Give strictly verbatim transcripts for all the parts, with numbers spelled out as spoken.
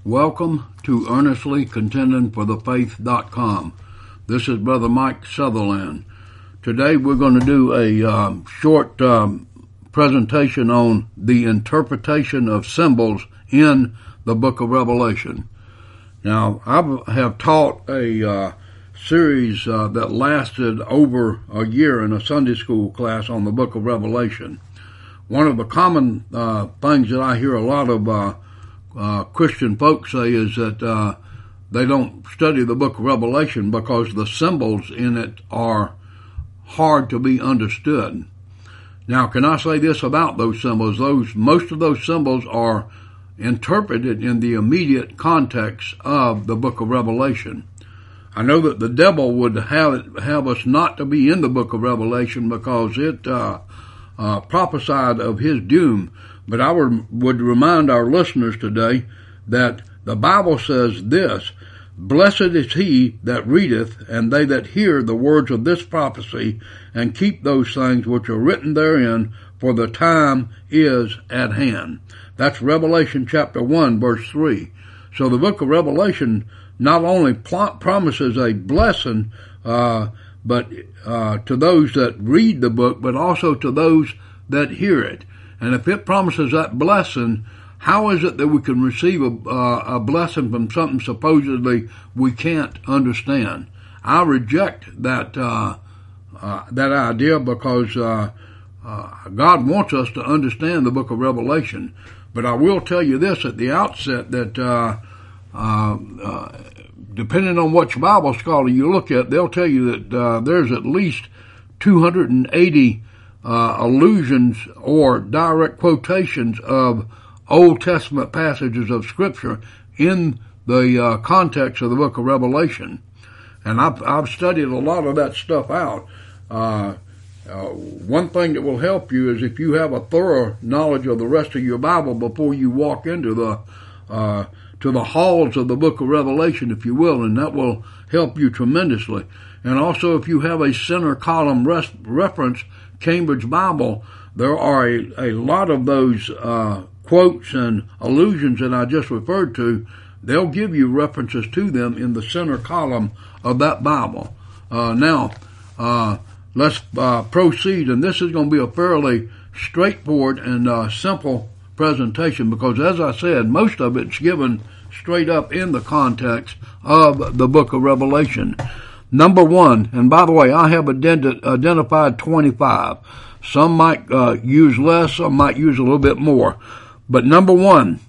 Welcome to Earnestly Contending for the Faith dot com. This is Brother Mike Sutherland. Today we're going to do a um, short um, presentation on the interpretation of symbols in the book of Revelation. Now, I have taught a uh, series uh, that lasted over a year in a Sunday school class on the book of Revelation. One of the common uh, things that I hear a lot of uh, uh, Christian folks say is that uh, they don't study the book of Revelation because the symbols in it are hard to be understood. Now, can I say this about those symbols? Those most of those symbols are interpreted in the immediate context of the book of Revelation. I know that the devil would have have us not to be in the book of Revelation because it uh, uh, prophesied of his doom. But I would, would remind our listeners today that the Bible says this: "Blessed is he that readeth, and they that hear the words of this prophecy, and keep those things which are written therein, for the time is at hand." That's Revelation chapter one, verse three. So the book of Revelation not only pl- promises a blessing, uh, but uh, to those that read the book, but also to those that hear it. And if it promises that blessing, how is it that we can receive a, uh, a blessing from something supposedly we can't understand? I reject that uh, uh, that idea because uh, uh, God wants us to understand the book of Revelation. But I will tell you this at the outset that uh, uh, uh, depending on which Bible scholar you look at, they'll tell you that uh, there's at least two hundred eighty uh, allusions or direct quotations of Old Testament passages of Scripture in the uh, context of the book of Revelation. And I've, I've studied a lot of that stuff out. Uh, uh, one thing that will help you is if you have a thorough knowledge of the rest of your Bible before you walk into the uh, to the halls of the book of Revelation, if you will, and that will help you tremendously. And also, if you have a center column res- reference Cambridge Bible, there are a, a lot of those uh, quotes and allusions that I just referred to. They'll give you references to them in the center column of that Bible. Uh, now, uh, let's uh, proceed, and this is going to be a fairly straightforward and uh, simple presentation because, as I said, most of it's given straight up in the context of the book of Revelation. Number one, and by the way, I have ident- identified twenty-five. Some might uh, use less, some might use a little bit more. But number one,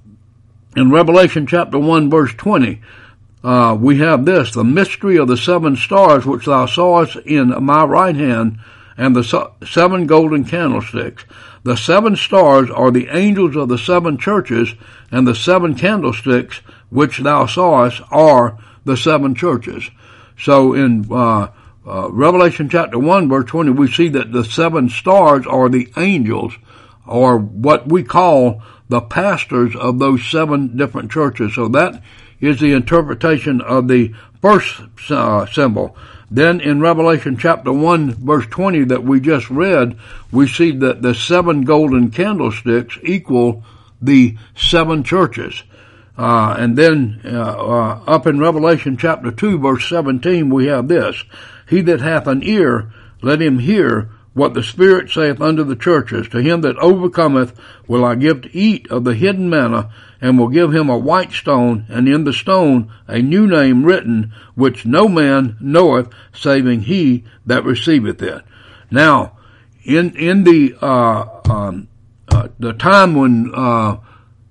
in Revelation chapter one, verse twenty, uh, we have this: "The mystery of the seven stars which thou sawest in my right hand, and the so- seven golden candlesticks. The seven stars are the angels of the seven churches, and the seven candlesticks which thou sawest are the seven churches." So in uh, uh, Revelation chapter one, verse twenty, we see that the seven stars are the angels, or what we call the pastors of those seven different churches. So that is the interpretation of the first uh, symbol. Then in Revelation chapter one, verse twenty that we just read, we see that the seven golden candlesticks equal the seven churches. Uh, and then uh, uh, up in Revelation chapter two, verse seventeen, we have this: "He that hath an ear, let him hear what the Spirit saith unto the churches. To him that overcometh will I give to eat of the hidden manna, and will give him a white stone, and in the stone a new name written, which no man knoweth, saving he that receiveth it." Now, in in the uh, um, uh, the time when uh,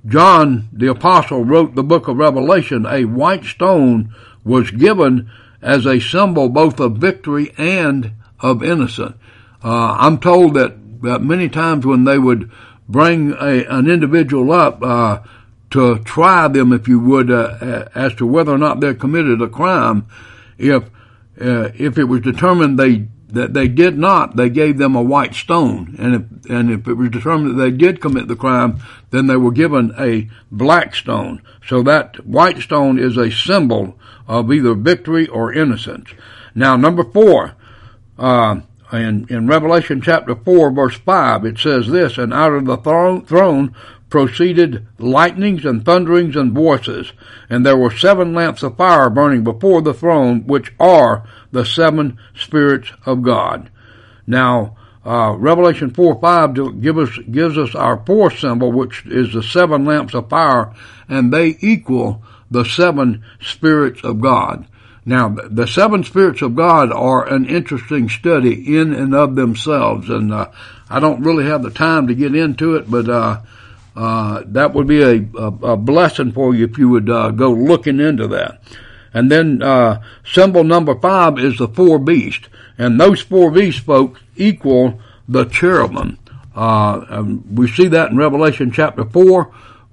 John the Apostle wrote the book of Revelation, a white stone was given as a symbol both of victory and of innocence. Uh, I'm told that, that many times when they would bring a, an individual up uh, to try them, if you would, uh, as to whether or not they committed a crime, if uh, if it was determined they that they did not, they gave them a white stone, and if and if it was determined that they did commit the crime, then they were given a black stone. So that white stone is a symbol of either victory or innocence. Now, number four. Uh, In, in Revelation chapter four, verse five, it says this: "And out of the throne, throne proceeded lightnings and thunderings and voices, and there were seven lamps of fire burning before the throne, which are the seven spirits of God. Now, uh, Revelation four five give us, gives us our fourth symbol, which is the seven lamps of fire, and they equal the seven spirits of God. Now, the seven spirits of God are an interesting study in and of themselves, and uh, I don't really have the time to get into it, but uh, uh, that would be a, a, a blessing for you if you would uh, go looking into that. And then uh, symbol number five is the four beasts, and those four beasts, folks, equal the cherubim. Uh, um, we see that in Revelation chapter four,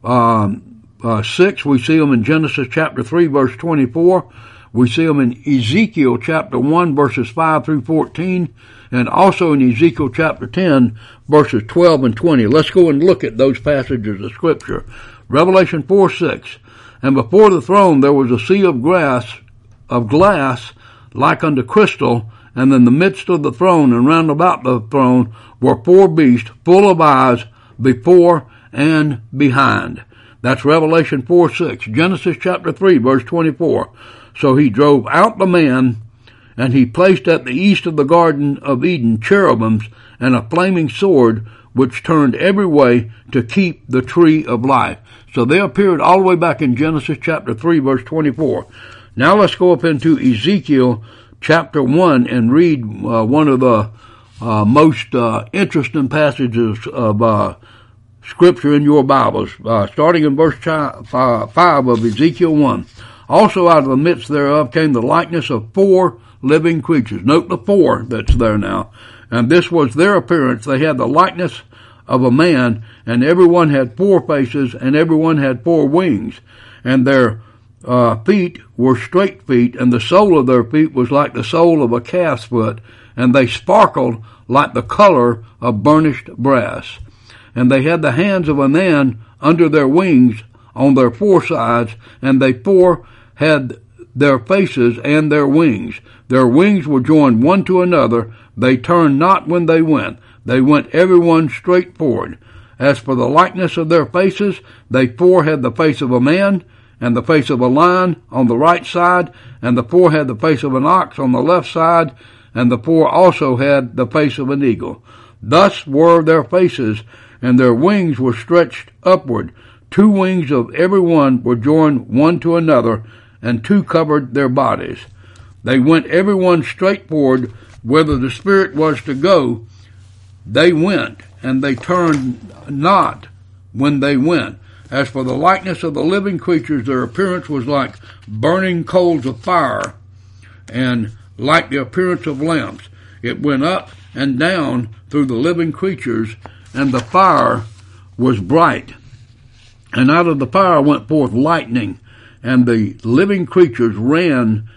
um, uh, six. We see them in Genesis chapter three, verse twenty-four. We see them in Ezekiel chapter one, verses five through fourteen, and also in Ezekiel chapter ten, verses twelve and twenty. Let's go and look at those passages of Scripture. Revelation four six. And before the throne there was a sea of grass, of glass, like unto crystal, and in the midst of the throne and round about the throne were four beasts, full of eyes, before and behind. That's Revelation four six. Genesis chapter three, verse twenty-four. So he drove out the man, and he placed at the east of the Garden of Eden cherubims and a flaming sword, which turned every way to keep the tree of life. So they appeared all the way back in Genesis chapter three, verse twenty-four. Now let's go up into Ezekiel chapter one and read uh, one of the uh, most uh, interesting passages of uh, Scripture in your Bibles, uh, starting in verse five of Ezekiel one. Also out of the midst thereof came the likeness of four living creatures. Note the four that's there now. And this was their appearance. They had the likeness of a man, and everyone had four faces, and everyone had four wings. And their uh, feet were straight feet, and the sole of their feet was like the sole of a calf's foot, and they sparkled like the color of burnished brass. And they had the hands of a man under their wings on their four sides, and they four had their faces and their wings. Their wings were joined one to another. They turned not when they went. They went every one straight forward. As for the likeness of their faces, they four had the face of a man, and the face of a lion on the right side, and the four had the face of an ox on the left side, and the four also had the face of an eagle. Thus were their faces, and their wings were stretched upward. Two wings of every one were joined one to another, and two covered their bodies. They went every one straight forward, whither the Spirit was to go. They went, and they turned not when they went. As for the likeness of the living creatures, their appearance was like burning coals of fire, and like the appearance of lamps. It went up and down through the living creatures, and the fire was bright. And out of the fire went forth lightning, and the living creatures ran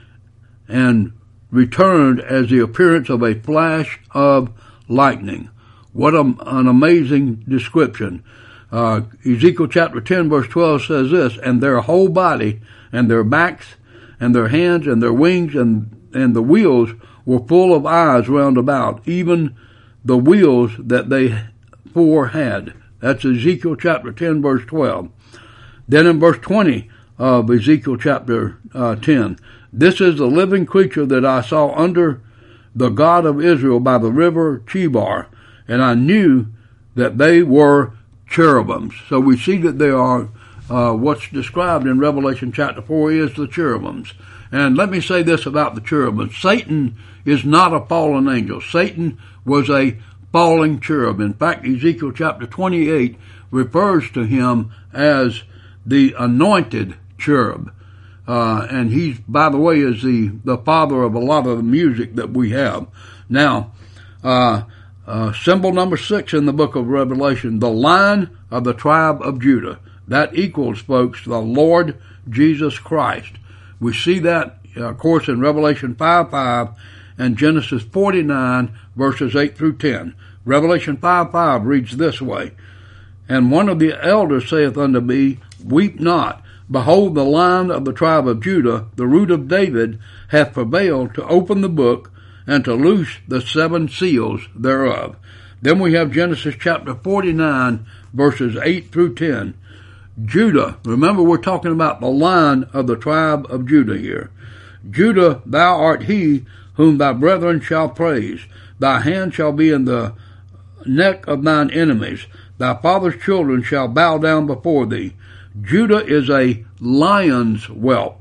and returned as the appearance of a flash of lightning. What a, an amazing description. Uh, Ezekiel chapter ten verse twelve says this, and their whole body and their backs and their hands and their wings and, and the wheels were full of eyes round about, even the wheels that they four had. That's Ezekiel chapter ten verse twelve. Then in verse twenty of Ezekiel chapter uh, ten, this is the living creature that I saw under the God of Israel by the river Chebar, and I knew that they were cherubims. So we see that they are, uh, what's described in Revelation chapter four is the cherubims. And let me say this about the cherubims. Satan is not a fallen angel. Satan was a falling cherub. In fact, Ezekiel chapter twenty-eight refers to him as the anointed cherub. Uh, and he's, by the way, is the, the father of a lot of the music that we have. Now, uh, uh, symbol number six in the book of Revelation, the Lion of the tribe of Judah. That equals, folks, the Lord Jesus Christ. We see that, uh, of course, in Revelation five five and Genesis forty-nine, verses eight through ten. Revelation five five reads this way, and one of the elders saith unto me, weep not. Behold, the Lion of the tribe of Judah, the root of David, hath prevailed to open the book and to loose the seven seals thereof. Then we have Genesis chapter forty-nine, verses eight through ten. Judah, remember we're talking about the line of the tribe of Judah here. Judah, thou art he whom thy brethren shall praise. Thy hand shall be in the neck of thine enemies. Thy father's children shall bow down before thee. Judah is a lion's whelp.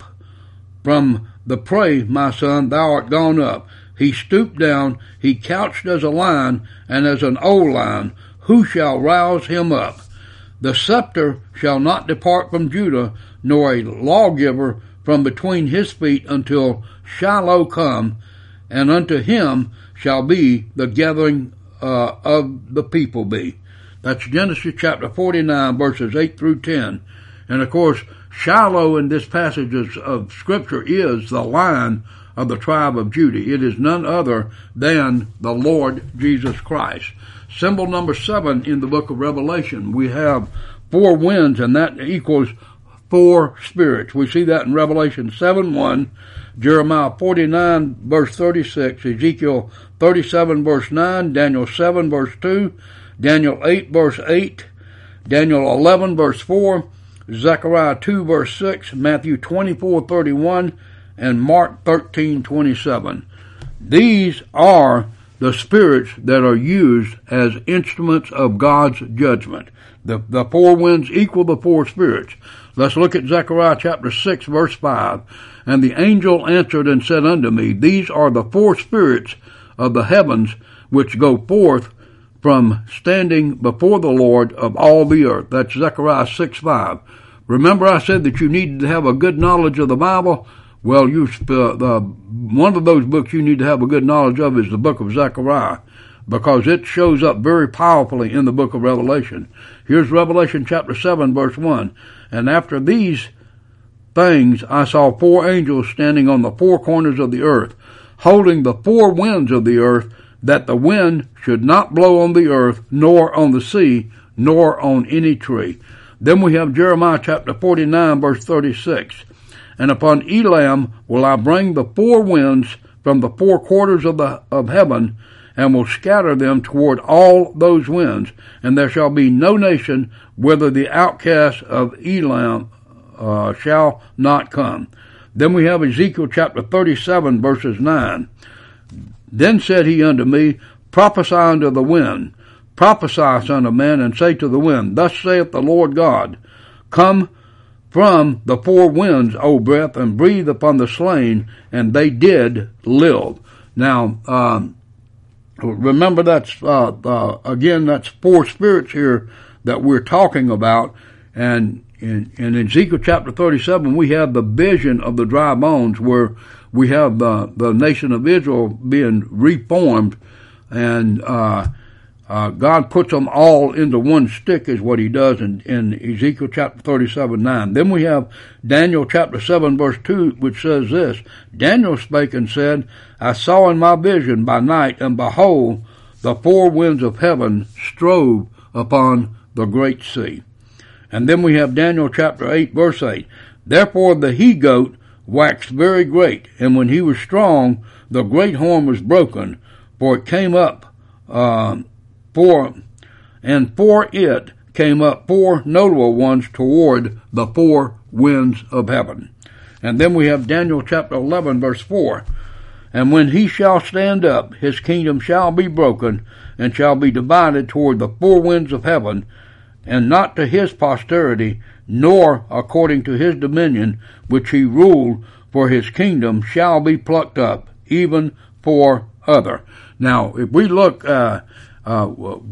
From the prey, my son, thou art gone up. He stooped down, he couched as a lion, and as an old lion. Who shall rouse him up? The scepter shall not depart from Judah, nor a lawgiver from between his feet until Shiloh come, and unto him shall be the gathering uh, of the people be. That's Genesis chapter forty-nine, verses eight through ten. And of course, Shiloh in this passage of Scripture is the Lion of the tribe of Judah. It is none other than the Lord Jesus Christ. Symbol number seven in the book of Revelation, we have four winds, and that equals four spirits. We see that in Revelation seven one, Jeremiah forty-nine, verse thirty-six, Ezekiel thirty-seven, verse nine, Daniel seven, verse two, Daniel eight, verse eight, Daniel eleven, verse four, Zechariah two, verse six, Matthew twenty-four, thirty-one, and Mark thirteen, twenty-seven. These are the spirits that are used as instruments of God's judgment. The, the four winds equal the four spirits. Let's look at Zechariah chapter six, verse five. And the angel answered and said unto me, These are the four spirits of the heavens which go forth from standing before the Lord of all the earth. That's Zechariah six, five. Remember I said that you needed to have a good knowledge of the Bible? Well, you, uh, the, one of those books you need to have a good knowledge of is the book of Zechariah, because it shows up very powerfully in the book of Revelation. Here's Revelation chapter seven, verse one. And after these things I saw four angels standing on the four corners of the earth, holding the four winds of the earth, that the wind should not blow on the earth, nor on the sea, nor on any tree. Then we have Jeremiah chapter forty-nine, verse thirty-six. And upon Elam will I bring the four winds from the four quarters of the of heaven, and will scatter them toward all those winds. And there shall be no nation whither the outcasts of Elam uh, shall not come. Then we have Ezekiel chapter thirty-seven, verses nine. Then said he unto me, Prophesy unto the wind, prophesy, son of man, and say to the wind, Thus saith the Lord God, Come from the four winds, O breath, and breathe upon the slain, and they did live. Now, um, remember that's, uh, uh, again, that's four spirits here that we're talking about. And in, in Ezekiel chapter thirty-seven, we have the vision of the dry bones, where we have the, the nation of Israel being reformed, and uh, uh, God puts them all into one stick, is what he does in, in Ezekiel chapter thirty-seven, nine. Then we have Daniel chapter seven, verse two, which says this, Daniel spake and said, I saw in my vision by night, and behold, the four winds of heaven strove upon the great sea. And then we have Daniel chapter eight, verse eight. Therefore the he-goat waxed very great, and when he was strong, the great horn was broken, for it came up, uh, for, and for it came up four notable ones toward the four winds of heaven. And then we have Daniel chapter eleven, verse four. And when he shall stand up, his kingdom shall be broken, and shall be divided toward the four winds of heaven, and not to his posterity, nor according to his dominion, which he ruled, for his kingdom shall be plucked up, even for other. Now, if we look, uh, uh,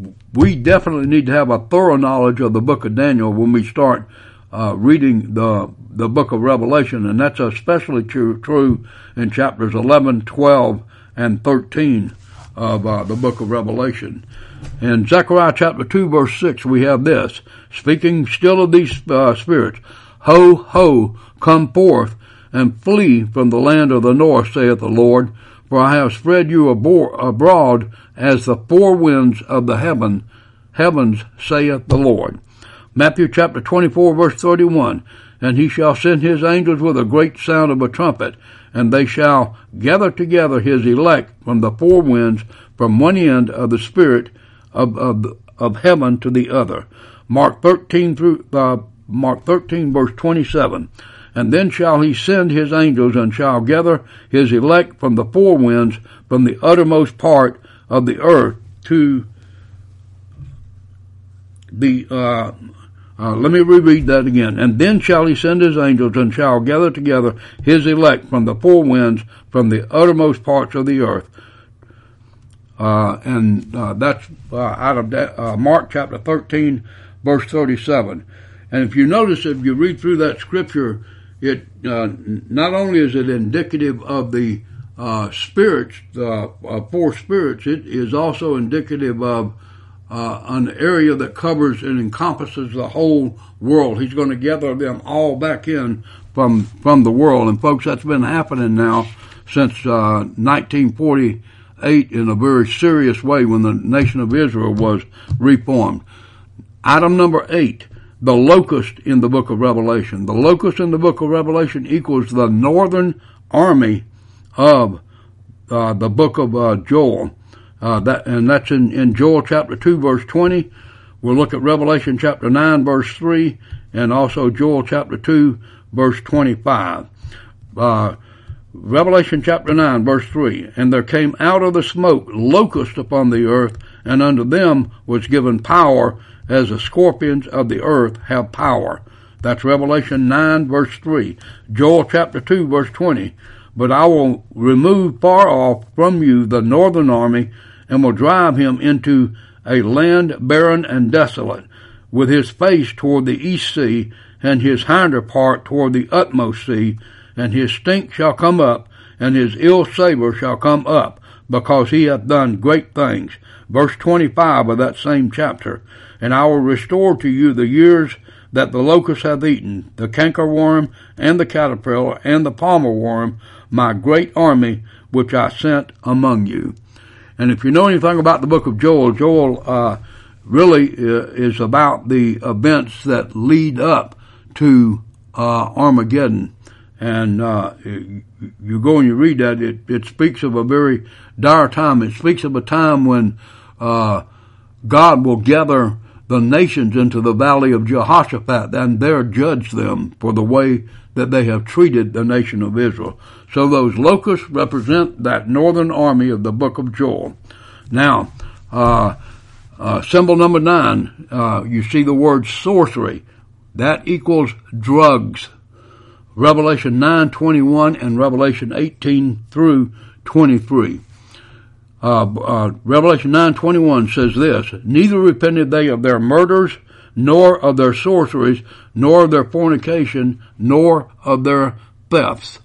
we definitely need to have a thorough knowledge of the book of Daniel when we start uh, reading the the book of Revelation, and that's especially true, true in chapters eleven, twelve, and thirteen of uh, the book of Revelation. In Zechariah chapter two, verse six, we have this, speaking still of these uh, spirits, Ho, ho, come forth, and flee from the land of the north, saith the Lord, for I have spread you abroad as the four winds of the heaven, heavens, saith the Lord. Matthew chapter twenty-four, verse thirty-one, and he shall send his angels with a great sound of a trumpet, and they shall gather together his elect from the four winds, from one end of the spirit of, of, of heaven to the other. Mark thirteen through uh, Mark thirteen verse twenty-seven. And then shall he send his angels, and shall gather his elect from the four winds, from the uttermost part of the earth to the, uh, uh, let me reread that again. And then shall he send his angels, and shall gather together his elect from the four winds, from the uttermost parts of the earth. Uh, and, uh, that's, uh, out of that, uh, Mark chapter thirteen, verse thirty-seven. And if you notice, if you read through that scripture, it uh, not only is it indicative of the uh, spirits, uh, uh, four spirits, it is also indicative of uh, an area that covers and encompasses the whole world. He's going to gather them all back in from from the world. And folks, that's been happening now since uh, nineteen forty-eight in a very serious way, when the nation of Israel was reformed. Item number eight. The locust in the book of Revelation. The locust in the book of Revelation equals the northern army of uh, the book of uh, Joel. Uh, that and that's in, in Joel chapter two, verse twenty. We'll look at Revelation chapter nine, verse three, and also Joel chapter two, verse twenty-five. Uh, Revelation chapter nine, verse three. And there came out of the smoke locusts upon the earth, and unto them was given power, as the scorpions of the earth have power. That's Revelation nine, verse three. Joel chapter two, verse twenty. But I will remove far off from you the northern army, and will drive him into a land barren and desolate, with his face toward the east sea, and his hinder part toward the utmost sea, and his stink shall come up, and his ill savour shall come up, because he hath done great things. Verse twenty-five of that same chapter. And I will restore to you the years that the locust hath eaten, the cankerworm, and the caterpillar, and the palmer worm, my great army which I sent among you. And if you know anything about the book of Joel, Joel uh, really is about the events that lead up to uh, Armageddon. And uh, you go and you read that, it, it speaks of a very dire time. It speaks of a time when uh, God will gather the nations into the valley of Jehoshaphat, and there judge them for the way that they have treated the nation of Israel. So those locusts represent that northern army of the book of Joel. Now, uh, uh, symbol number nine, uh, you see the word sorcery. That equals drugs. Revelation nine twenty-one and Revelation eighteen through twenty-three. Uh, uh, Revelation nine twenty-one says this, neither repented they of their murders, nor of their sorceries, nor of their fornication, nor of their thefts.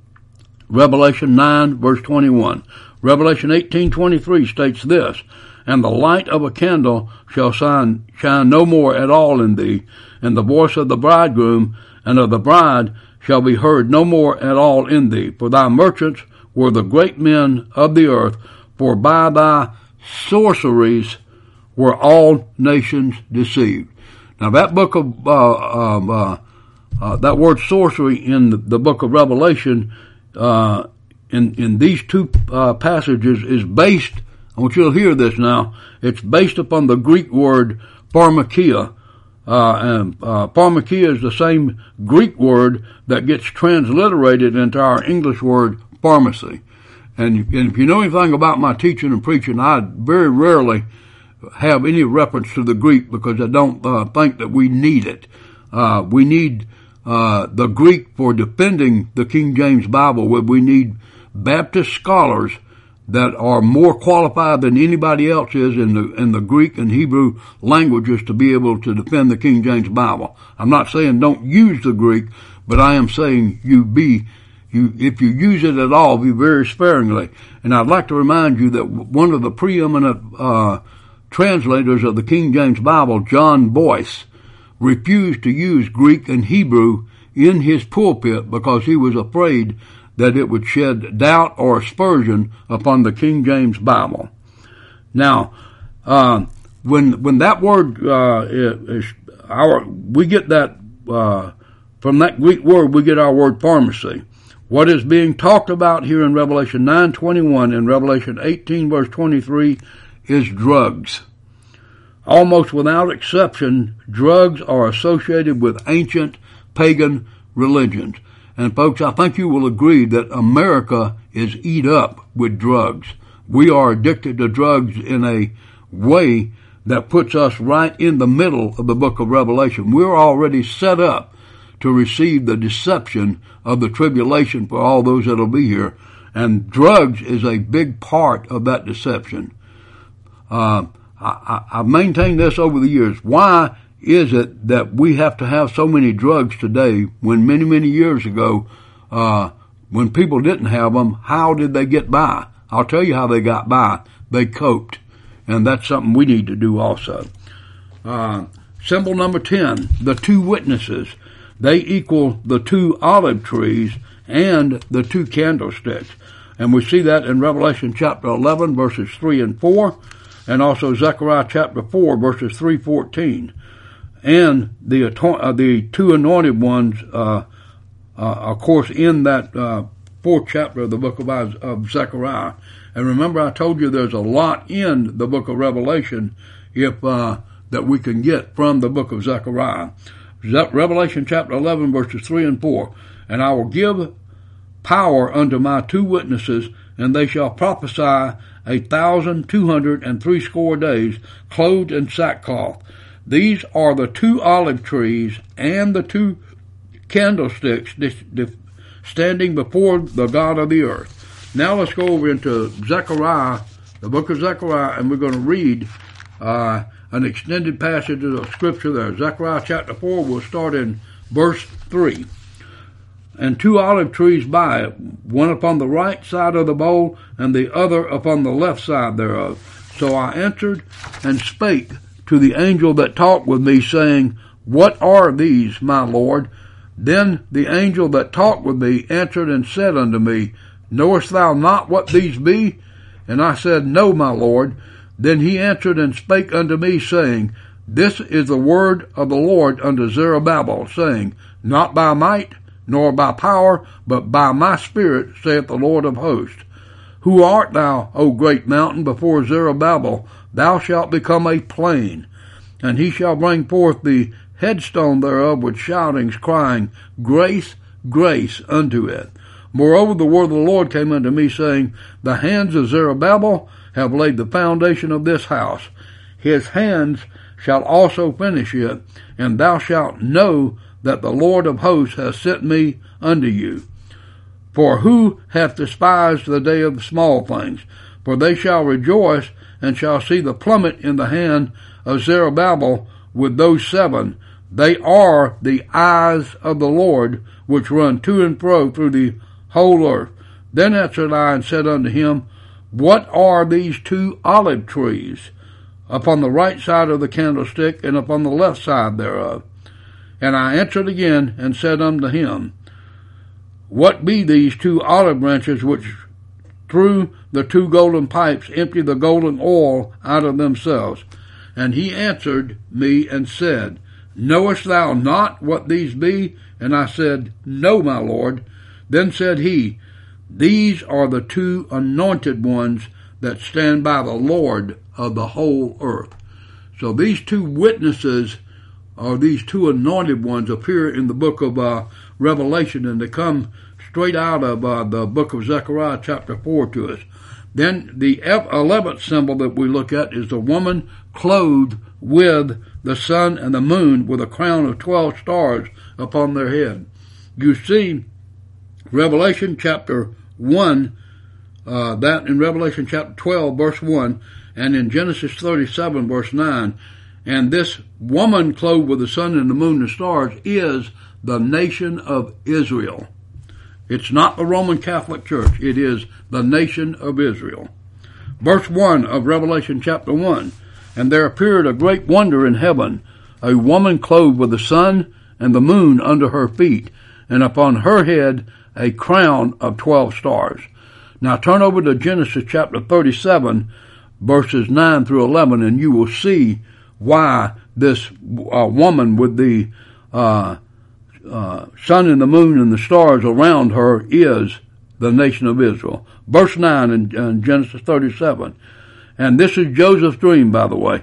Revelation nine, verse twenty-one. Revelation eighteen twenty-three states this, and the light of a candle shall shine, shine no more at all in thee, and the voice of the bridegroom and of the bride shall be heard no more at all in thee. For thy merchants were the great men of the earth, for by thy sorceries were all nations deceived. Now that book of, uh, uh, uh, that word sorcery in the, the book of Revelation, uh, in, in these two, uh, passages is based, I want you to hear this now, it's based upon the Greek word pharmakia. Uh, and, uh, pharmakia is the same Greek word that gets transliterated into our English word pharmacy. And, and if you know anything about my teaching and preaching, I very rarely have any reference to the Greek because I don't uh, think that we need it. Uh, we need uh, the Greek for defending the King James Bible. We need Baptist scholars that are more qualified than anybody else is in the in the Greek and Hebrew languages to be able to defend the King James Bible. I'm not saying don't use the Greek, but I am saying you be You, if you use it at all, be very sparingly. And I'd like to remind you that one of the preeminent uh, translators of the King James Bible, John Boyce, refused to use Greek and Hebrew in his pulpit because he was afraid that it would shed doubt or aspersion upon the King James Bible. Now, uh, when when that word uh, is our, we get that uh, from that Greek word, we get our word pharmacy. What is being talked about here in Revelation nine twenty-one and Revelation eighteen verse twenty-three is drugs. almost without exception, drugs are associated with ancient pagan religions. And folks, I think you will agree that America is eat up with drugs. We are addicted to drugs in a way that puts us right in the middle of the book of Revelation. We're already set up to receive the deception of the tribulation for all those that will be here. And drugs is a big part of that deception. Uh, I, I've maintained this over the years. Why is it that we have to have so many drugs today when many, many years ago, uh, when people didn't have them, how did they get by? I'll tell you how they got by. They coped. And that's something we need to do also. Uh, symbol number ten, the two witnesses. They equal the two olive trees and the two candlesticks. And we see that in Revelation chapter eleven, verses three and four, and also Zechariah chapter four, verses three fourteen. And the uh, the two anointed ones, uh, uh, of course, in that uh, fourth chapter of the book of, of Zechariah. And remember, I told you there's a lot in the book of Revelation if uh, that we can get from the book of Zechariah. Ze- Revelation chapter eleven, verses three and four. And I will give power unto my two witnesses, and they shall prophesy a thousand two hundred and threescore days, clothed in sackcloth. These are the two olive trees and the two candlesticks standing before the God of the earth. Now let's go over into Zechariah, the book of Zechariah, and we're going to read uh, an extended passage of scripture there. Zechariah chapter four, we'll start in verse three. And two olive trees by it, one upon the right side of the bowl, and the other upon the left side thereof. So I answered and spake to the angel that talked with me, saying, What are these, my Lord? Then the angel that talked with me answered and said unto me, Knowest thou not what these be? And I said, No, my Lord. Then he answered and spake unto me, saying, This is the word of the Lord unto Zerubbabel, saying, Not by might, nor by power, but by my spirit, saith the Lord of hosts. Who art thou, O great mountain, before Zerubbabel? Thou shalt become a plain. And he shall bring forth the headstone thereof with shoutings, crying, Grace, grace unto it. Moreover, the word of the Lord came unto me, saying, The hands of Zerubbabel have laid the foundation of this house. His hands shall also finish it, and thou shalt know that the Lord of hosts has sent me unto you. For who hath despised the day of the small things? For they shall rejoice, and shall see the plummet in the hand of Zerubbabel with those seven. They are the eyes of the Lord, which run to and fro through the whole earth. Then answered I and said unto him, What are these two olive trees upon the right side of the candlestick, and upon the left side thereof? And I answered again and said unto him, What be these two olive branches which through the two golden pipes empty the golden oil out of themselves? And he answered me and said, Knowest thou not what these be? And I said, No, my Lord. Then said he, These are the two anointed ones that stand by the Lord of the whole earth. So these two witnesses, or these two anointed ones, appear in the book of uh, Revelation, and they come straight out of uh, the book of Zechariah chapter four to us. Then the eleventh symbol that we look at is the woman clothed with the sun and the moon, with a crown of twelve stars upon their head. You see Revelation chapter one, uh, that in Revelation chapter twelve, verse one, and in Genesis thirty-seven, verse nine. And this woman clothed with the sun and the moon and stars is the nation of Israel. It's not the Roman Catholic Church. It is the nation of Israel. Verse one of Revelation chapter one. And there appeared a great wonder in heaven, a woman clothed with the sun and the moon under her feet, and upon her head a crown of twelve stars. Now turn over to Genesis chapter thirty-seven, verses nine through eleven, and you will see why this uh, woman with the uh, uh, sun and the moon and the stars around her is the nation of Israel. Verse nine in, in Genesis thirty-seven. And this is Joseph's dream, by the way.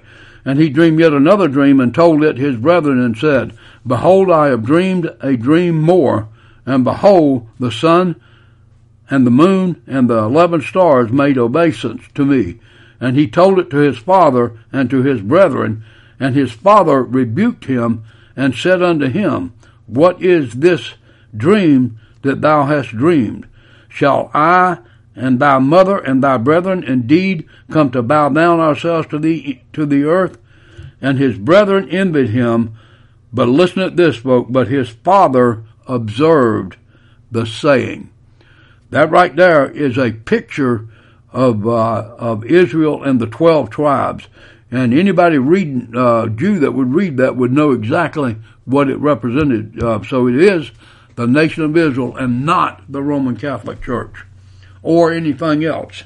And he dreamed yet another dream, and told it his brethren, and said, Behold, I have dreamed a dream more, and behold, the sun and the moon and the eleven stars made obeisance to me. And he told it to his father and to his brethren, and his father rebuked him, and said unto him, What is this dream that thou hast dreamed? Shall I and thy mother and thy brethren indeed come to bow down ourselves to the to the earth? And his brethren envied him. But listen at this, folks. But his father observed the saying. That right there is a picture of uh, of Israel and the twelve tribes. And anybody reading, uh, Jew that would read that would know exactly what it represented. Uh, so it is the nation of Israel and not the Roman Catholic Church or anything else.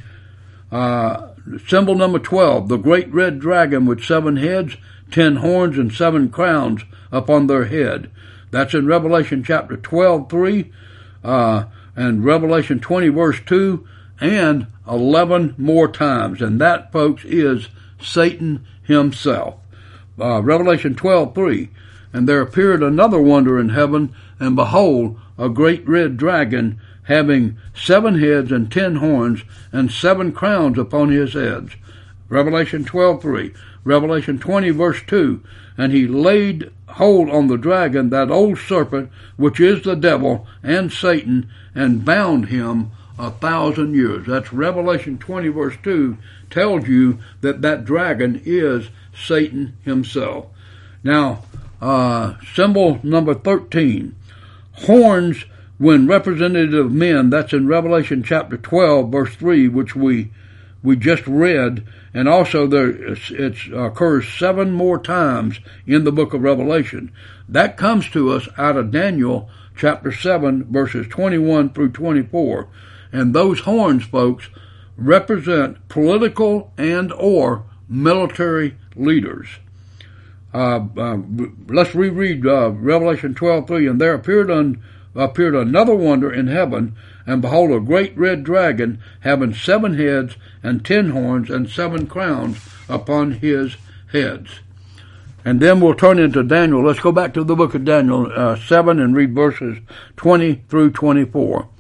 Uh, symbol number twelve, the great red dragon with seven heads, ten horns, and seven crowns upon their head. That's in Revelation chapter twelve, three, uh, and Revelation twenty, verse two, and eleven more times. And that, folks, is Satan himself. Uh, Revelation twelve, three, and there appeared another wonder in heaven, and behold, a great red dragon, having seven heads and ten horns, and seven crowns upon his heads. Revelation twelve, three. Revelation twenty, verse two, and he laid hold on the dragon, that old serpent, which is the devil and Satan, and bound him a thousand years. That's Revelation twenty, verse two, tells you that that dragon is Satan himself. Now, uh, symbol number thirteen, horns when representative of men. That's in Revelation chapter twelve, verse three, which we we just read, and also there it occurs seven more times in the book of Revelation. That comes to us out of Daniel chapter seven, verses twenty-one through twenty-four. And those horns, folks, represent political and or military leaders. Uh, uh, let's reread uh, Revelation twelve, three. And there appeared, un, appeared another wonder in heaven, and behold, a great red dragon, having seven heads and ten horns and seven crowns upon his heads. And then we'll turn into Daniel. Let's go back to the book of Daniel uh, seven and read verses twenty through twenty-four.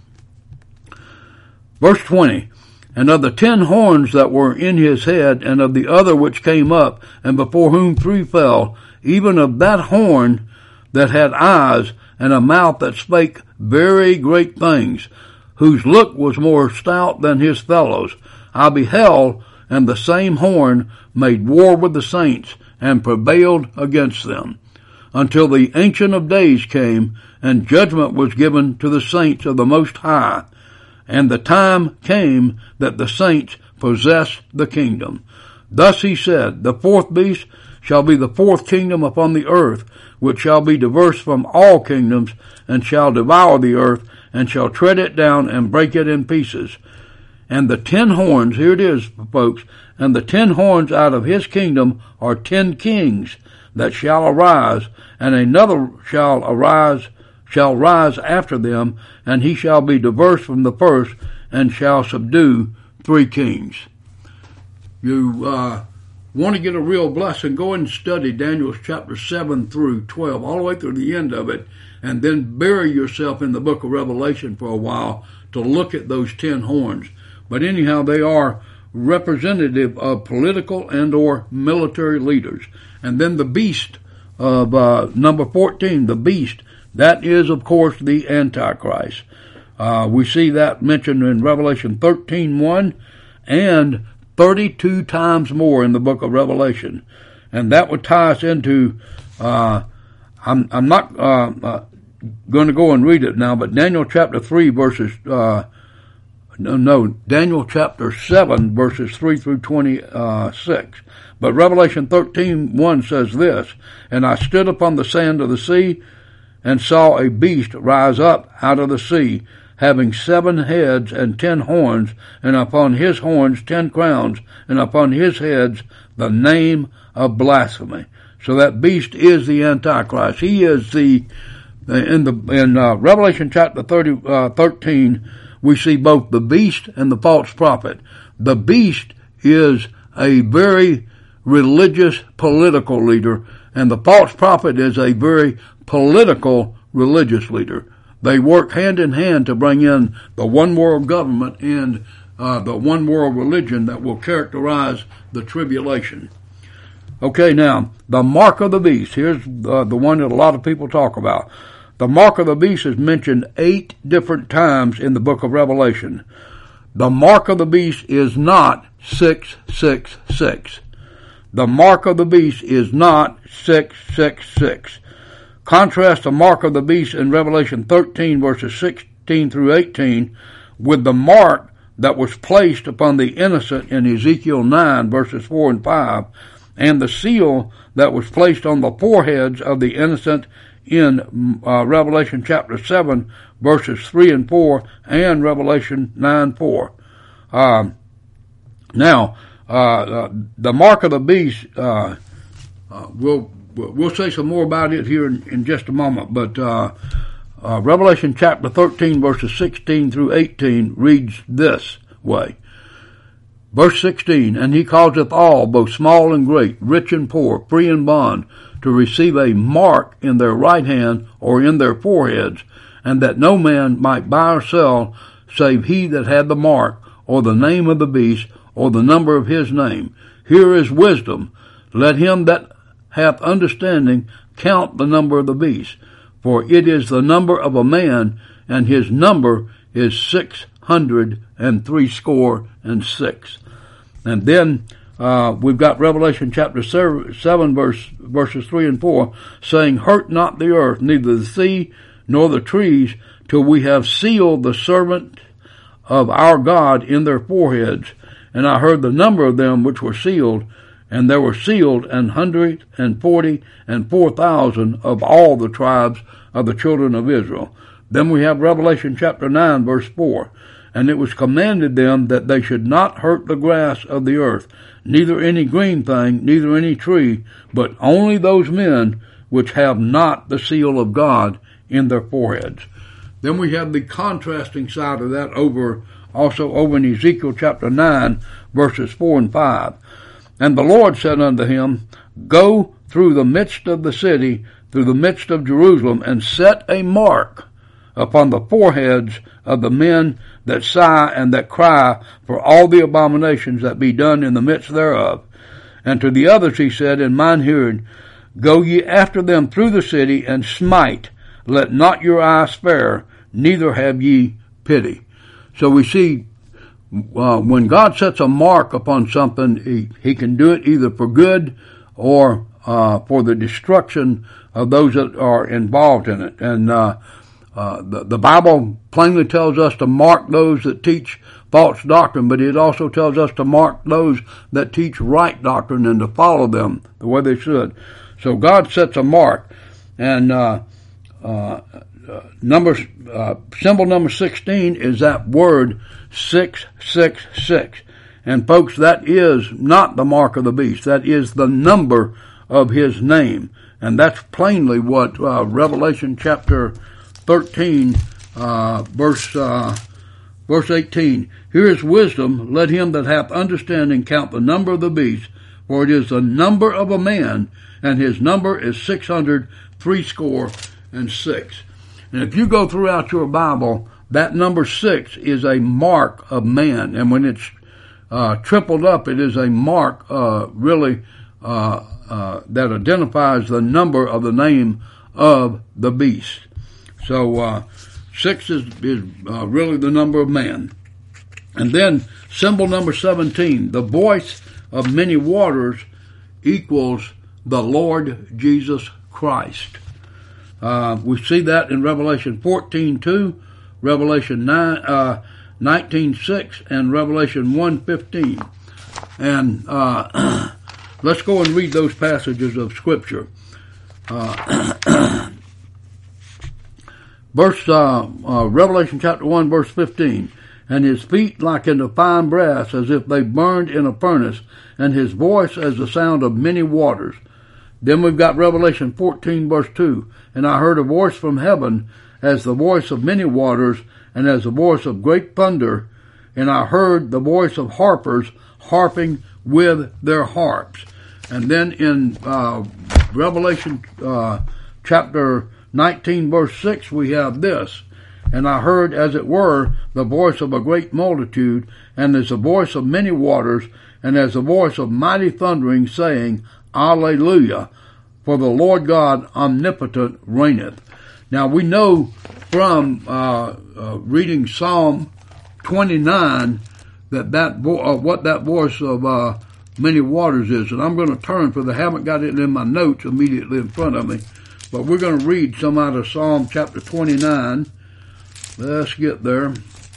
Verse twenty, and of the ten horns that were in his head, and of the other which came up, and before whom three fell, even of that horn that had eyes, and a mouth that spake very great things, whose look was more stout than his fellows, I beheld, and the same horn made war with the saints, and prevailed against them, until the Ancient of Days came, and judgment was given to the saints of the Most High. And the time came that the saints possessed the kingdom. Thus he said, the fourth beast shall be the fourth kingdom upon the earth, which shall be diverse from all kingdoms, and shall devour the earth, and shall tread it down, and break it in pieces. And the ten horns, here it is, folks, and the ten horns out of his kingdom are ten kings that shall arise, and another shall arise shall rise after them, and he shall be diverse from the first, and shall subdue three kings. You uh, want to get a real blessing, go and study Daniel chapter seven through twelve, all the way through the end of it, and then bury yourself in the book of Revelation for a while to look at those ten horns. But anyhow, they are representative of political and or military leaders. And then the beast of uh, number fourteen, the beast, that is, of course, the Antichrist. Uh, we see that mentioned in Revelation thirteen, one and thirty-two times more in the book of Revelation. And that would tie us into, uh, I'm, I'm not uh, uh, going to go and read it now, but Daniel chapter three verses, uh, no, no, Daniel chapter seven verses three through twenty-six. But Revelation thirteen, one says this, and I stood upon the sand of the sea, and saw a beast rise up out of the sea, having seven heads and ten horns, and upon his horns ten crowns, and upon his heads the name of blasphemy. So that beast is the Antichrist. He is the, in the, in uh, Revelation chapter thirty, uh, thirteen, we see both the beast and the false prophet. The beast is a very religious political leader, and the false prophet is a very political religious leader. They work hand in hand to bring in the one world government and uh, the one world religion that will characterize the tribulation. Okay, now, the mark of the beast. Here's uh, the one that a lot of people talk about. The mark of the beast is mentioned eight different times in the book of Revelation. The mark of the beast is not six six six. The mark of the beast is not six six six. Contrast the mark of the beast in Revelation thirteen, verses sixteen through eighteen, with the mark that was placed upon the innocent in Ezekiel nine, verses four and five, and the seal that was placed on the foreheads of the innocent in uh, Revelation chapter seven, verses three and four, and Revelation nine four. Um, now, uh, uh, the mark of the beast, uh, uh, we'll, we'll say some more about it here in, in just a moment, but uh, uh, Revelation chapter thirteen, verses sixteen through eighteen reads this way. Verse sixteen, and he causeth all, both small and great, rich and poor, free and bond, to receive a mark in their right hand or in their foreheads, and that no man might buy or sell, save he that had the mark, or the name of the beast, or the number of his name. Here is wisdom. Let him that hath understanding count the number of the beast, for it is the number of a man, and his number is six hundred and threescore and six. And then uh, we've got Revelation chapter seven, verse, verses three and four, saying, hurt not the earth, neither the sea nor the trees, till we have sealed the servant of our God in their foreheads. And I heard the number of them which were sealed, and there were sealed an hundred and forty and four thousand of all the tribes of the children of Israel. Then we have Revelation chapter nine, verse four. And it was commanded them that they should not hurt the grass of the earth, neither any green thing, neither any tree, but only those men which have not the seal of God in their foreheads. Then we have the contrasting side of that over, also over in Ezekiel chapter nine, verses four and five. And the Lord said unto him, go through the midst of the city, through the midst of Jerusalem, and set a mark upon the foreheads of the men that sigh and that cry for all the abominations that be done in the midst thereof. And to the others he said in mine hearing, go ye after them through the city, and smite, let not your eye spare, neither have ye pity. So we see uh, when God sets a mark upon something, he, he can do it either for good or uh, for the destruction of those that are involved in it. And uh, Uh, the, the Bible plainly tells us to mark those that teach false doctrine, but it also tells us to mark those that teach right doctrine and to follow them the way they should. So God sets a mark, and uh, uh, uh, number uh, symbol number sixteen is that word six six six. And folks, that is not the mark of the beast. That is the number of his name, and that's plainly what uh, Revelation chapter thirteen, uh, verse, uh, verse eighteen. Here is wisdom. Let him that hath understanding count the number of the beast, for it is the number of a man, and his number is six hundred threescore and six. And if you go throughout your Bible, that number six is a mark of man. And when it's, uh, tripled up, it is a mark, uh, really, uh, uh, that identifies the number of the name of the beast. So uh, six is, is uh, really the number of man. And then symbol number seventeen, the voice of many waters equals the Lord Jesus Christ. Uh, we see that in Revelation fourteen two, Revelation nine, uh, nineteen six, and Revelation one fifteen. And uh, let's go and read those passages of Scripture. Uh, Verse, uh, uh, Revelation chapter one, verse fifteen. And his feet like unto fine brass, as if they burned in a furnace, and his voice as the sound of many waters. Then we've got Revelation fourteen, verse two. And I heard a voice from heaven, as the voice of many waters, and as the voice of great thunder. And I heard the voice of harpers harping with their harps. And then in uh, Revelation uh, chapter nineteen, verse six, we have this. And I heard, as it were, the voice of a great multitude, and as the voice of many waters, and as the voice of mighty thundering, saying, Alleluia, for the Lord God omnipotent reigneth. Now we know from uh, uh, reading Psalm twenty-nine that that vo- uh, what that voice of uh, many waters is. And I'm going to turn, for I haven't got it in my notes immediately in front of me, but we're going to read some out of Psalm chapter twenty-nine. Let's get there.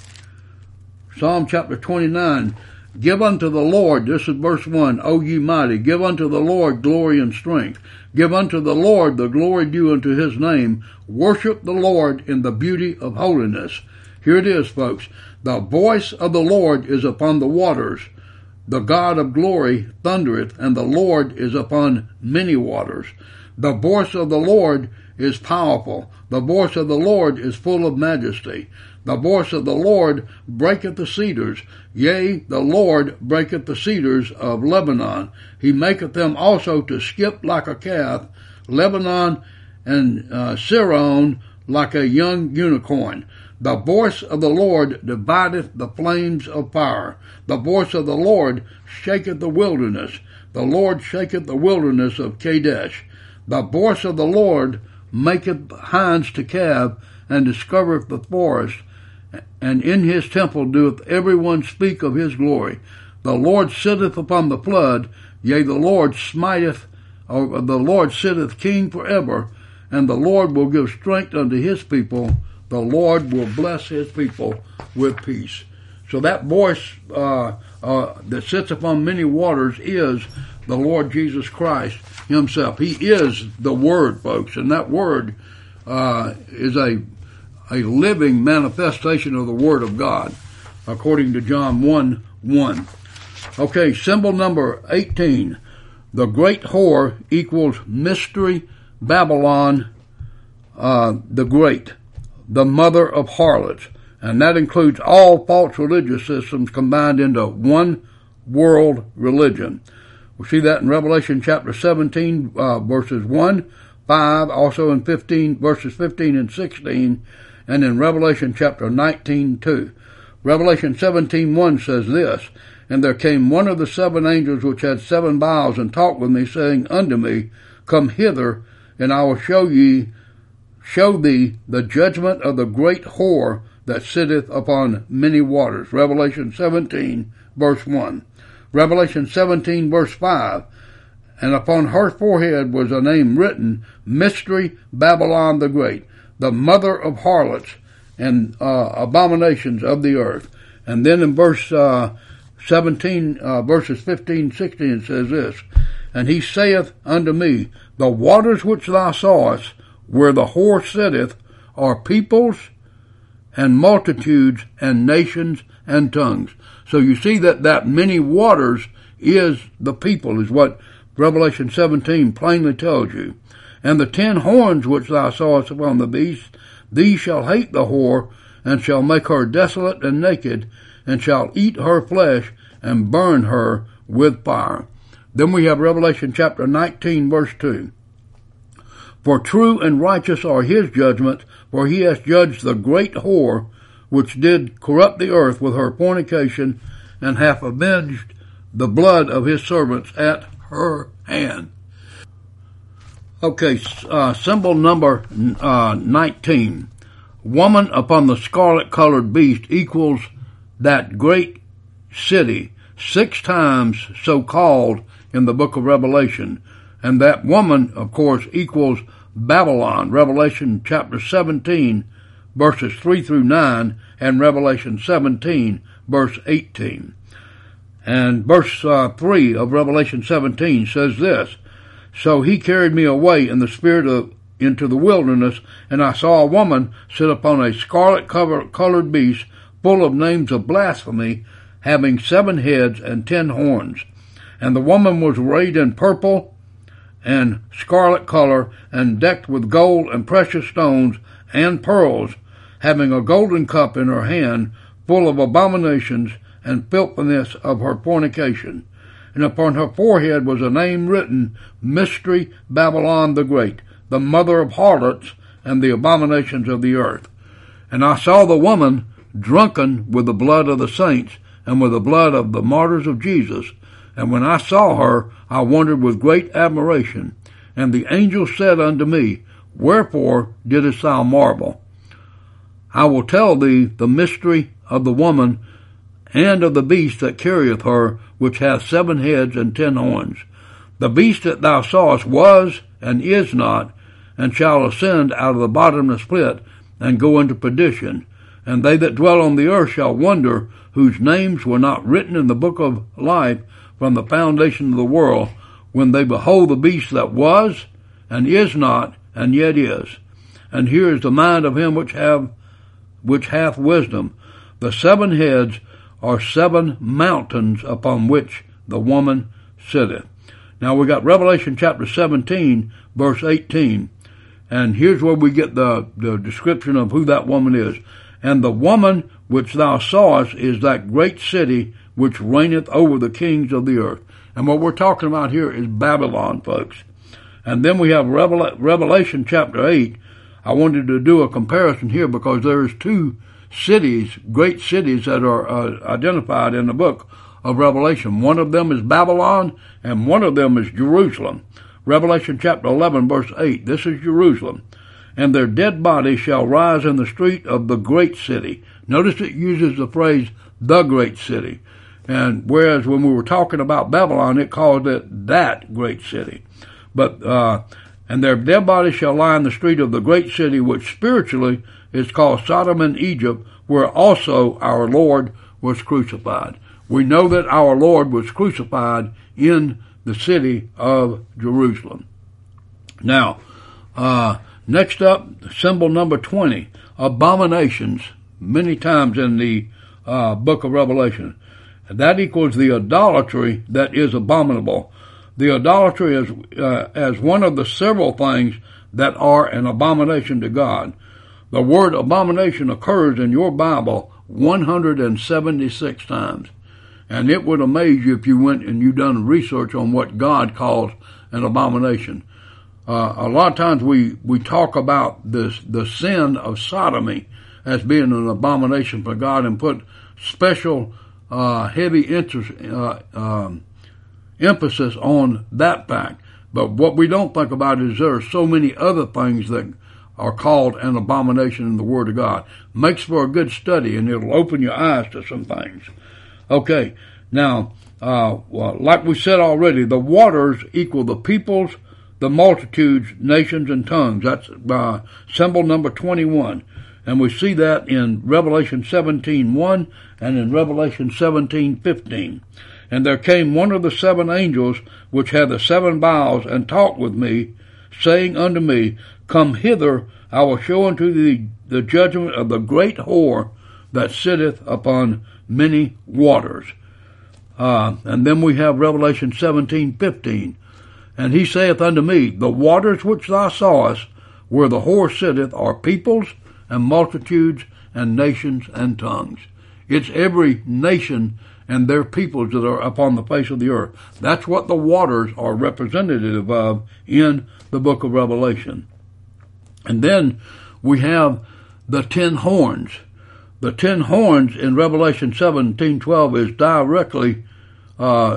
Psalm chapter twenty-nine. Give unto the Lord, this is verse one, O ye mighty, give unto the Lord glory and strength. Give unto the Lord the glory due unto his name. Worship the Lord in the beauty of holiness. Here it is, folks. The voice of the Lord is upon the waters. The God of glory thundereth, and the Lord is upon many waters. The voice of the Lord is powerful. The voice of the Lord is full of majesty. The voice of the Lord breaketh the cedars. Yea, the Lord breaketh the cedars of Lebanon. He maketh them also to skip like a calf, Lebanon and uh, Sirion like a young unicorn. The voice of the Lord divideth the flames of fire. The voice of the Lord shaketh the wilderness. The Lord shaketh the wilderness of Kadesh. The voice of the Lord maketh hinds to calve, and discovereth the forest, and in his temple doeth every one speak of his glory. The Lord sitteth upon the flood, yea, the Lord smiteth, or the Lord sitteth king forever, and the Lord will give strength unto his people. The Lord will bless his people with peace. So that voice uh, uh, that sits upon many waters is the Lord Jesus Christ himself. He is the Word, folks, and that Word uh, is a a living manifestation of the Word of God, according to John one one. Okay, symbol number eighteen. The great whore equals Mystery Babylon uh, the Great, the mother of harlots. And that includes all false religious systems combined into one world religion. We see that in Revelation chapter seventeen, uh, verses one, five, also in fifteen, verses fifteen and sixteen, and in Revelation chapter nineteen, two. Revelation seventeen, one says this, And there came one of the seven angels which had seven vials, and talked with me, saying unto me, Come hither, and I will show ye, show thee the judgment of the great whore that sitteth upon many waters. Revelation seventeen, verse one. Revelation seventeen, verse five. And upon her forehead was a name written, Mystery Babylon the Great, the mother of harlots and uh, abominations of the earth. And then in verse uh, seventeen, uh, verses fifteen, sixteen, it says this, And he saith unto me, The waters which thou sawest, where the whore sitteth, are peoples and multitudes and nations and tongues. So you see that that many waters is the people, is what Revelation seventeen plainly tells you. And the ten horns which thou sawest upon the beast, these shall hate the whore, and shall make her desolate and naked, and shall eat her flesh, and burn her with fire. Then we have Revelation chapter nineteen, verse two. For true and righteous are his judgments, for he has judged the great whore, which did corrupt the earth with her fornication, and hath avenged the blood of his servants at her hand. Okay, uh, symbol number uh, nineteen. Woman upon the scarlet-colored beast equals that great city, six times so called in the book of Revelation. And that woman, of course, equals Babylon, Revelation chapter seventeen, verses three through nine, and Revelation seventeen, verse eighteen. And verse uh, three of Revelation seventeen says this, So he carried me away in the spirit of into the wilderness, and I saw a woman sit upon a scarlet-colored beast, full of names of blasphemy, having seven heads and ten horns. And the woman was arrayed in purple and scarlet color, and decked with gold and precious stones and pearls, having a golden cup in her hand, full of abominations and filthiness of her fornication. and upon her forehead was a name written, Mystery Babylon the Great, the mother of harlots and the abominations of the earth. And I saw the woman drunken with the blood of the saints and with the blood of the martyrs of Jesus. And when I saw her, I wondered with great admiration. And the angel said unto me, Wherefore didst thou marvel? I will tell thee the mystery of the woman and of the beast that carrieth her, which hath seven heads and ten horns. The beast that thou sawest was and is not, and shall ascend out of the bottomless pit, and go into perdition. And they that dwell on the earth shall wonder, whose names were not written in the book of life from the foundation of the world, when they behold the beast that was, and is not, and yet is. And here is the mind of him which have, which hath wisdom. The seven heads are seven mountains upon which the woman sitteth. Now we got Revelation chapter seventeen, verse eighteen. And here's where we get the, the description of who that woman is. And the woman which thou sawest is that great city which reigneth over the kings of the earth. And what we're talking about here is Babylon, folks. And then we have Revel- Revelation chapter eight. I wanted to do a comparison here because there's two cities, great cities that are uh, identified in the book of Revelation. One of them is Babylon, and one of them is Jerusalem. Revelation chapter eleven, verse eight. This is Jerusalem. And their dead bodies shall rise in the street of the great city. Notice it uses the phrase, the great city. And whereas when we were talking about Babylon, it called it that great city. But, uh, and their dead bodies shall lie in the street of the great city, which spiritually is called Sodom and Egypt, where also our Lord was crucified. We know that our Lord was crucified in the city of Jerusalem. Now, uh, next up, symbol number twenty, abominations, many times in the uh, book of Revelation. That equals the idolatry that is abominable. The idolatry is uh, as one of the several things that are an abomination to God. The word abomination occurs in your Bible one hundred seventy-six times. And it would amaze you if you went and you done research on what God calls an abomination. Uh, a lot of times we, we talk about this, the sin of sodomy as being an abomination for God and put special, uh, heavy interest, uh, um, emphasis on that fact. But what we don't think about is there are so many other things that are called an abomination in the Word of God. Makes for a good study, and it'll open your eyes to some things. Okay, now, uh, well, like we said already, the waters equal the peoples, the multitudes, nations, and tongues. That's uh, symbol number twenty-one. And we see that in Revelation seventeen one and in Revelation seventeen fifteen. And there came one of the seven angels which had the seven vials, and talked with me, saying unto me, Come hither, I will show unto thee the judgment of the great whore that sitteth upon many waters. Uh, and then we have Revelation seventeen fifteen. And he saith unto me, The waters which thou sawest, where the whore sitteth, are peoples and multitudes and nations and tongues. It's every nation and their peoples that are upon the face of the earth. That's what the waters are representative of in the book of Revelation. And then we have the ten horns. The ten horns in Revelation seventeen twelve is directly uh,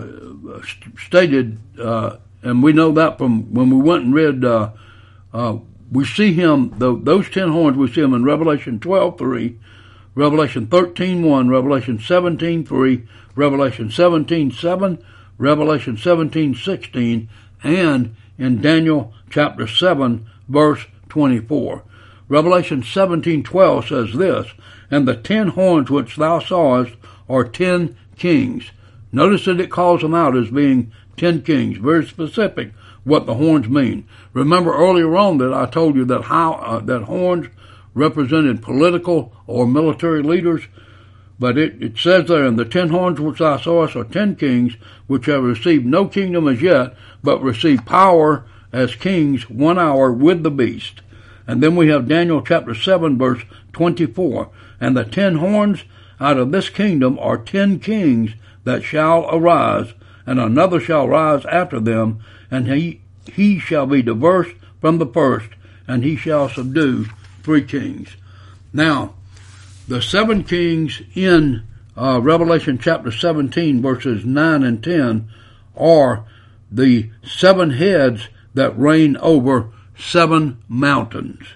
stated, uh, and we know that from when we went and read, uh, uh, we see him, the, those ten horns, we see him in Revelation twelve three, Revelation thirteen one, Revelation seventeen three, Revelation seventeen seven, Revelation seventeen sixteen, and in Daniel chapter seven, verse twenty-four. Revelation seventeen twelve says this, And the ten horns which thou sawest are ten kings. Notice that it calls them out as being ten kings. Very specific what the horns mean. Remember earlier on that I told you that how uh, that horns represented political or military leaders. But it, it says there, And the ten horns which thou sawest are ten kings, which have received no kingdom as yet, but receive power as kings one hour with the beast. And then we have Daniel chapter seven, verse twenty-four. And the ten horns out of this kingdom are ten kings that shall arise, and another shall rise after them, and he he shall be diverse from the first, and he shall subdue three kings. Now, the seven kings in uh, Revelation chapter seventeen, verses nine and ten, are the seven heads that reign over seven mountains.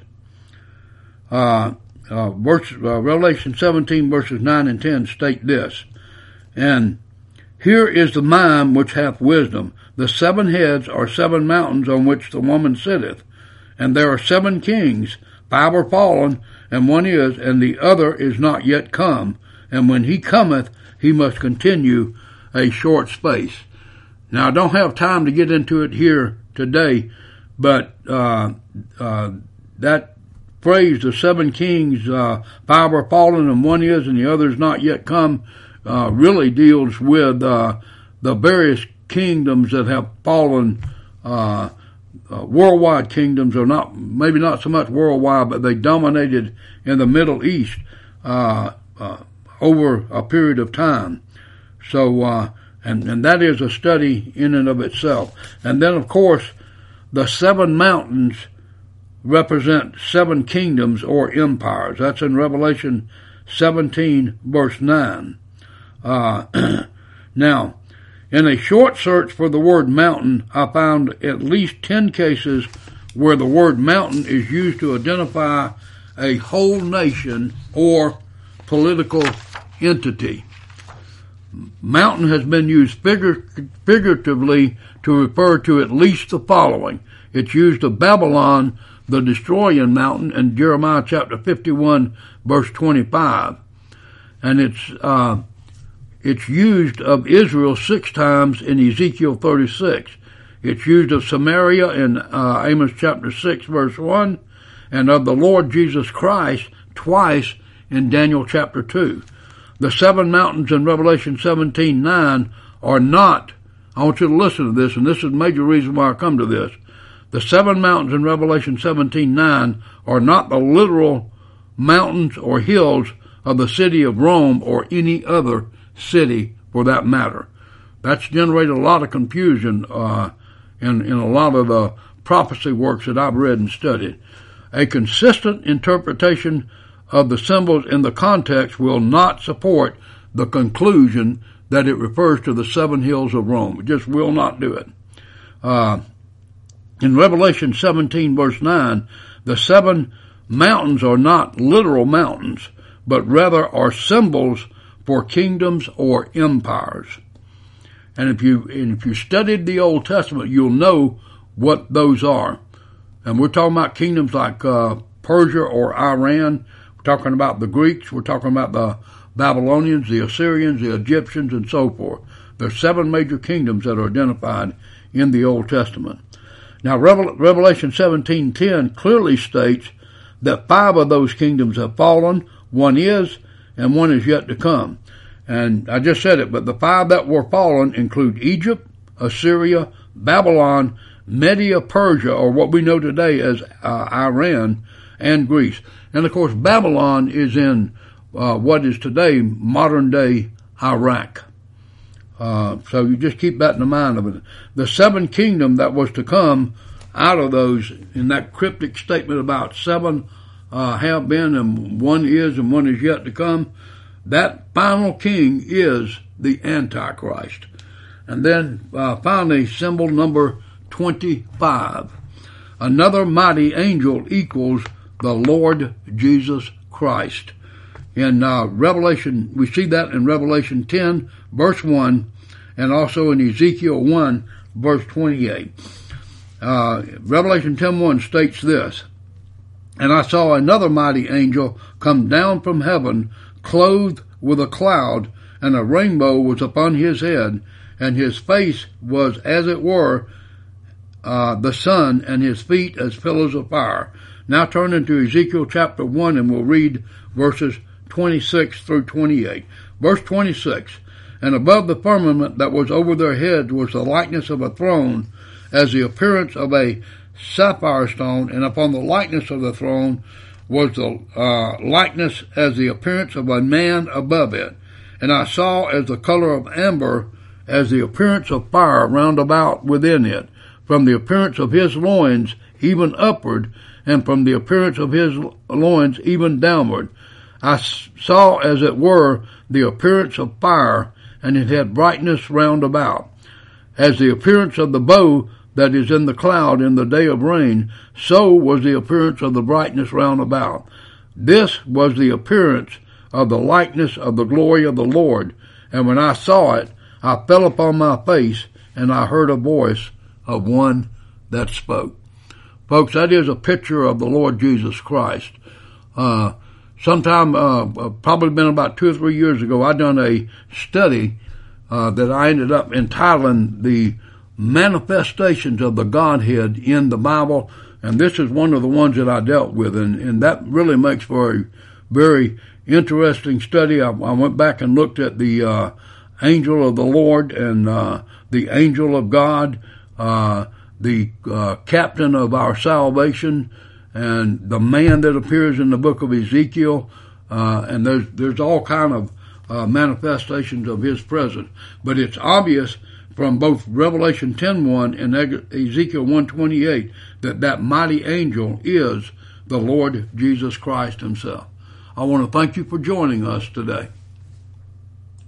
Uh, uh, verse, uh, Revelation seventeen, verses nine and ten state this, and here is the mind which hath wisdom. The seven heads are seven mountains on which the woman sitteth, and there are seven kings. Five are fallen, and one is, and the other is not yet come. And when he cometh, he must continue a short space. Now, I don't have time to get into it here today, but uh, uh, that phrase, the seven kings, uh, five are fallen, and one is, and the other is not yet come, uh, really deals with uh, the various kingdoms that have fallen, uh, uh, worldwide kingdoms, or not, maybe not so much worldwide, but they dominated in the Middle East uh, uh, over a period of time. So, uh, and, and that is a study in and of itself. And then, of course, the seven mountains represent seven kingdoms or empires. That's in Revelation seventeen, verse nine. Uh, now, in a short search for the word mountain, I found at least ten cases where the word mountain is used to identify a whole nation or political entity. Mountain has been used figur- figuratively to refer to at least the following. It's used of Babylon, the destroying mountain, in Jeremiah chapter fifty-one, verse twenty-five. And it's uh, it's used of Israel six times in Ezekiel thirty-six. It's used of Samaria in uh, Amos chapter six, verse one, and of the Lord Jesus Christ twice in Daniel chapter two. The seven mountains in Revelation seventeen nine are not, I want you to listen to this, and this is the major reason why I come to this. The seven mountains in Revelation seventeen nine are not the literal mountains or hills of the city of Rome or any other city for that matter. That's generated a lot of confusion uh, in, in a lot of the prophecy works that I've read and studied. A consistent interpretation of the symbols in the context will not support the conclusion that it refers to the seven hills of Rome. It just will not do it. Uh, in Revelation seventeen, verse nine, the seven mountains are not literal mountains, but rather are symbols for kingdoms or empires. And if you and if you studied the Old Testament, you'll know what those are. And we're talking about kingdoms like uh, Persia or Iran. We're talking about the Greeks. We're talking about the Babylonians, the Assyrians, the Egyptians, and so forth. There's seven major kingdoms that are identified in the Old Testament. Now, Revelation seventeen ten clearly states that five of those kingdoms have fallen. One is, and one is yet to come. And I just said it, but the five that were fallen include Egypt, Assyria, Babylon, Media, Persia, or what we know today as uh, Iran, and Greece. And of course, Babylon is in uh, what is today modern-day Iraq. Uh, so you just keep that in the mind of it. The seven kingdom that was to come out of those, in that cryptic statement about seven uh, have been and one is and one is yet to come, that final king is the Antichrist. And then uh, finally, symbol number twenty-five. Another mighty angel equals the Lord Jesus Christ. In uh, Revelation, we see that in Revelation ten, verse one, and also in Ezekiel one, verse twenty-eight. Uh, Revelation ten one states this, and I saw another mighty angel come down from heaven, clothed with a cloud, and a rainbow was upon his head, and his face was as it were uh, the sun, and his feet as pillars of fire. Now turn into Ezekiel chapter one, and we'll read verses twenty-six through twenty-eight. Verse twenty-six, and above the firmament that was over their heads was the likeness of a throne, as the appearance of a sapphire stone, and upon the likeness of the throne was the uh, likeness as the appearance of a man above it. And I saw as the color of amber, as the appearance of fire round about within it, from the appearance of his loins even upward, and from the appearance of his loins even downward. I saw, as it were, the appearance of fire, and it had brightness round about. As the appearance of the bow that is in the cloud in the day of rain, so was the appearance of the brightness round about. This was the appearance of the likeness of the glory of the Lord. And when I saw it, I fell upon my face, and I heard a voice of one that spoke. Folks, that is a picture of the Lord Jesus Christ. Uh, sometime, uh, probably been about two or three years ago, I done a study uh, that I ended up entitling The Manifestations of the Godhead in the Bible, and this is one of the ones that I dealt with, and, and that really makes for a very interesting study. I, I went back and looked at the uh, angel of the Lord and uh, the angel of God, uh, the uh, captain of our salvation, and the man that appears in the book of Ezekiel, uh, and there's there's all kind of uh, manifestations of his presence. But it's obvious from both Revelation ten one and Ezekiel one twenty-eight that that mighty angel is the Lord Jesus Christ himself. I want to thank you for joining us today.